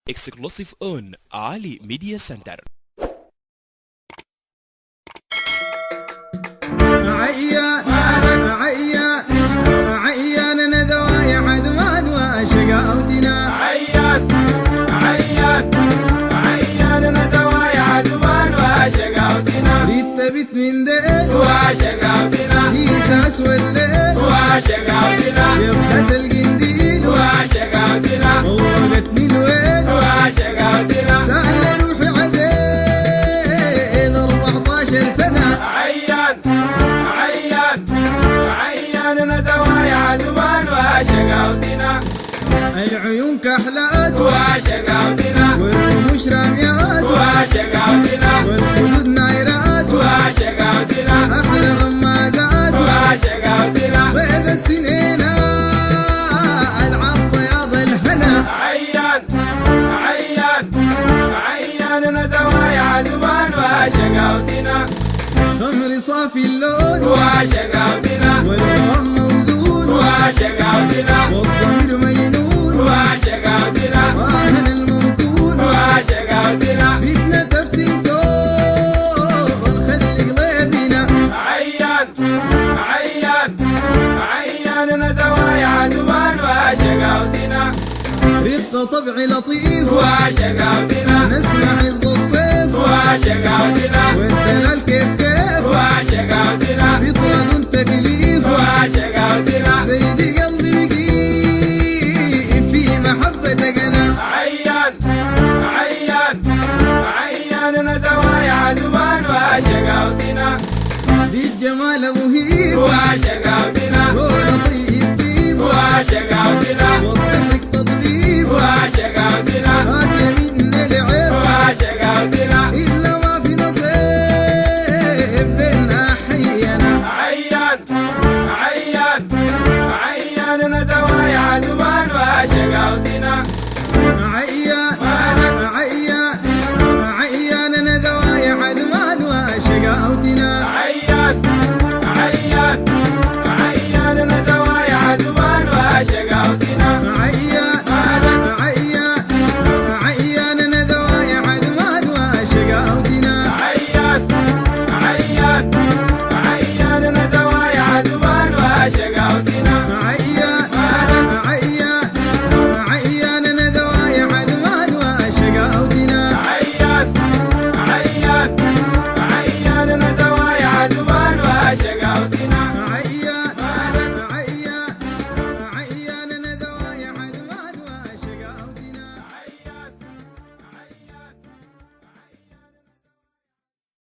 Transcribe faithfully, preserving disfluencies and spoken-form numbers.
exclusive on Ali Media Center. عيان عيان عيان نذوي عدمان وشقاوتنا عيان عيان عيان نذوي عدمان وشقاوتنا ريت من ديل وشقاوتنا ليس اسود ليل وشقاوتنا يبقى القنديل وشقاوتنا طولتني الويل وشقاوتنا سأل روحي عديل أربعطاشر سنة عيان عيان عيان نذوي عدمان وشقاوتنا العيون كحلات وشقاوتنا والرموش راميات وشقاوتنا والخدود نايرات وشقاوتنا أحلى غمازات وشقاوتنا بيض السنين العب بياض الهنا عيان عيان عيان نذوي عدمان وشقاوتنا خمر صافي اللون وشقاوتنا والغرام موزون وشقاوتنا والضمير مينون وشقاوتنا واهن الموكون وشقاوتنا فتنة تفتن كون خلي قلبنا عيان عيان عيان نذوي عدمان وشقاوتنا رقة طبع لطيف وشقاوتنا نسمع عز الصيف وشقاوتنا والدلال كيف كيف وشقاوتنا فطرة دون تكليف وشقاوتنا سيدي قلبي بقيف في محبتك أنا عيان عيان عيان نذوي عدمان وشقاوتنا بالجمال مهيب وشقاوتنا ولطيف طيب وشقاوتنا والضحك تطريب وشقاوتنا